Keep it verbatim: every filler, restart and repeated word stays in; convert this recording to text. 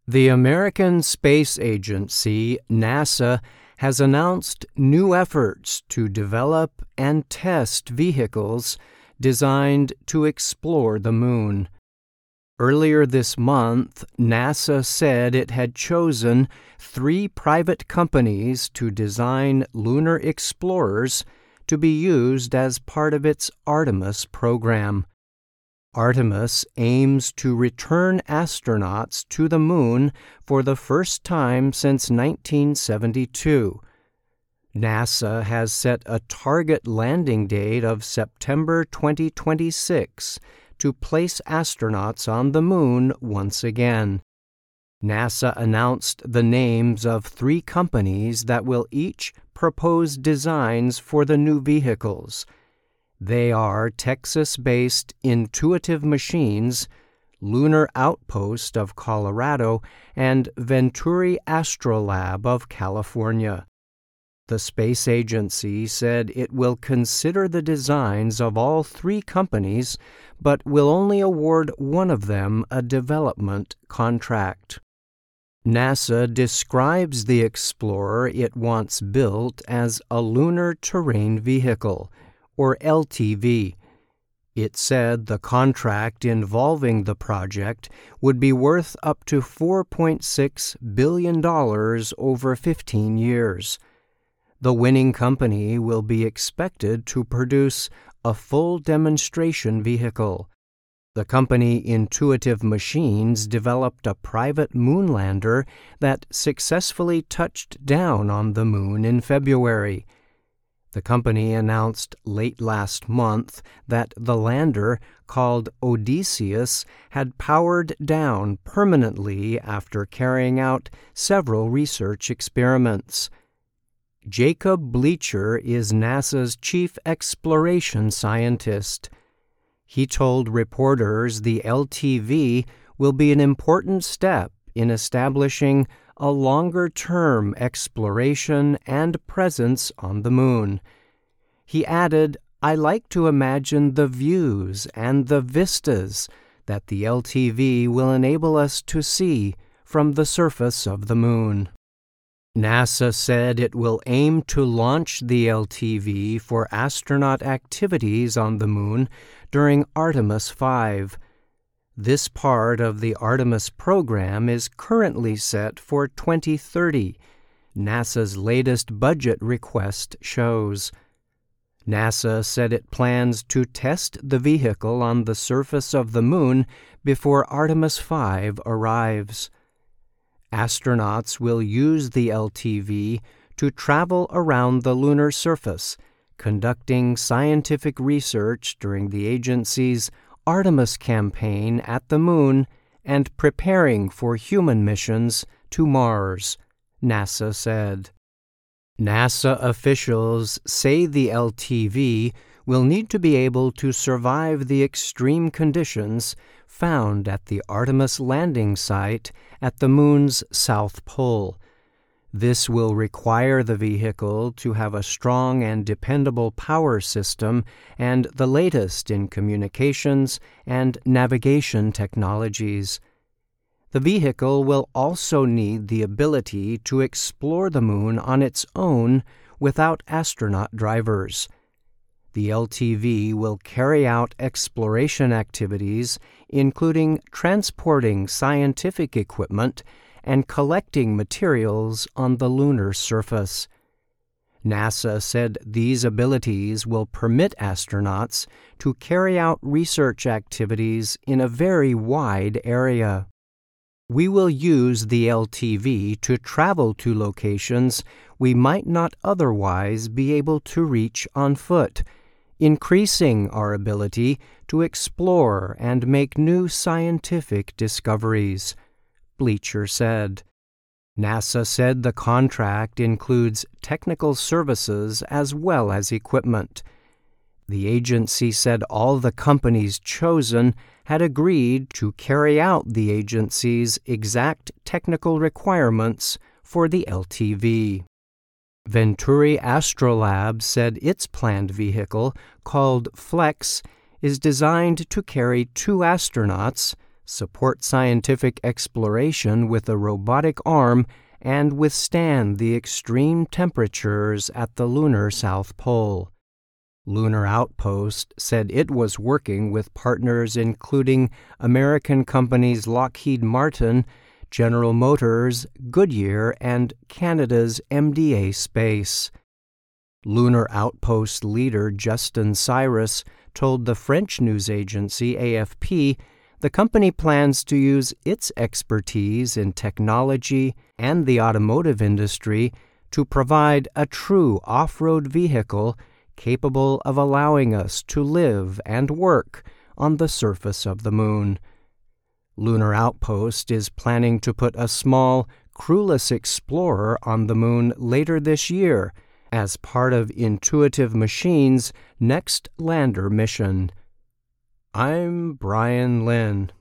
The American Space Agency, NASA, has announced new efforts to develop and test vehicles designed to explore the moon. Earlier this month, NASA said it had chosen three private companies to design lunar explorers to be used as part of its Artemis program. Artemis aims to return astronauts to the moon for the first time since nineteen seventy-two. NASA has set a target landing date of September twenty twenty-six to place astronauts on the moon once again. NASA announced the names of three companies that will each propose designs for the new vehicles. They are Texas-based Intuitive Machines, Lunar Outpost of Colorado, and Venturi Astrolab of California. The space agency said it will consider the designs of all three companies, but will only award one of them a development contract. NASA describes the Explorer it wants built as a Lunar Terrain Vehicle, or L T V. It said the contract involving the project would be worth up to four point six billion dollars over fifteen years. The winning company will be expected to produce a full demonstration vehicle. The company Intuitive Machines developed a private moonlander that successfully touched down on the moon in February. The company announced late last month that the lander, called Odysseus, had powered down permanently after carrying out several research experiments. Jacob Bleacher is NASA's chief exploration scientist. He told reporters the L T V will be an important step in establishing a longer-term exploration and presence on the moon. He added, "I like to imagine the views and the vistas that the L T V will enable us to see from the surface of the moon." NASA said it will aim to launch the L T V for astronaut activities on the moon during Artemis five. This part of the Artemis program is currently set for twenty thirty, NASA's latest budget request shows. NASA said it plans to test the vehicle on the surface of the moon before Artemis five arrives. Astronauts will use the L T V to travel around the lunar surface, conducting scientific research during the agency's Artemis campaign at the moon and preparing for human missions to Mars, NASA said. NASA officials say the L T V will need to be able to survive the extreme conditions found at the Artemis landing site at the moon's south pole. This will require the vehicle to have a strong and dependable power system and the latest in communications and navigation technologies. The vehicle will also need the ability to explore the moon on its own without astronaut drivers. The L T V will carry out exploration activities, including transporting scientific equipment and collecting materials on the lunar surface. NASA said these abilities will permit astronauts to carry out research activities in a very wide area. We will use the L T V to travel to locations we might not otherwise be able to reach on foot, increasing our ability to explore and make new scientific discoveries, Bleacher said. NASA said the contract includes technical services as well as equipment. The agency said all the companies chosen had agreed to carry out the agency's exact technical requirements for the L T V. Venturi Astrolab said its planned vehicle, called Flex, is designed to carry two astronauts, support scientific exploration with a robotic arm, and withstand the extreme temperatures at the lunar South Pole. Lunar Outpost said it was working with partners including American companies Lockheed Martin, General Motors, Goodyear, and Canada's M D A Space. Lunar Outpost leader Justin Cyrus told the French news agency A F P the company plans to use its expertise in technology and the automotive industry to provide a true off-road vehicle capable of allowing us to live and work on the surface of the moon. Lunar Outpost is planning to put a small, crewless explorer on the moon later this year as part of Intuitive Machines' next lander mission. I'm Brian Lynn.